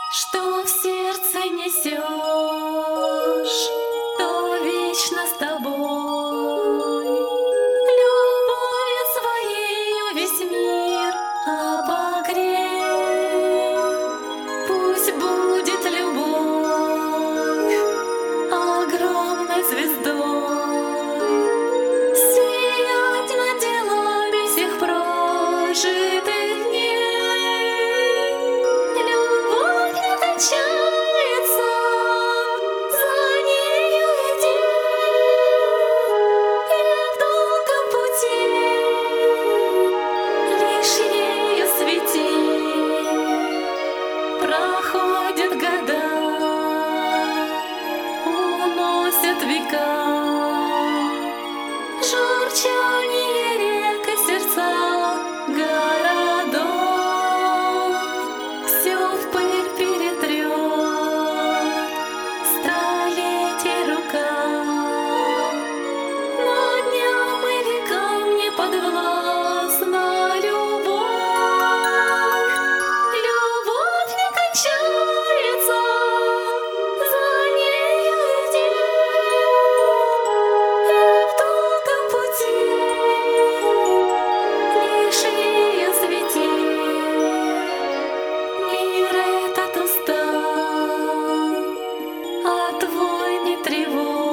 Что в сердце несешь, то вечно с тобой. Любовью своею весь мир обогрей. Пусть будет любовь огромной звездой, сиять над делами всех прожитых дней. Любовь не кончается, за нею иди, и в долгом пути лишь ею свети. Проходят года, уносят века, журчание рек и сердца городов. Все в пыль перетрет столетий рука, но дням и векам не подвластна любовь. Любовь не кончается, за нею иди, и в долгом пути лишь ею свети. Мир этот устал от войн и тревог.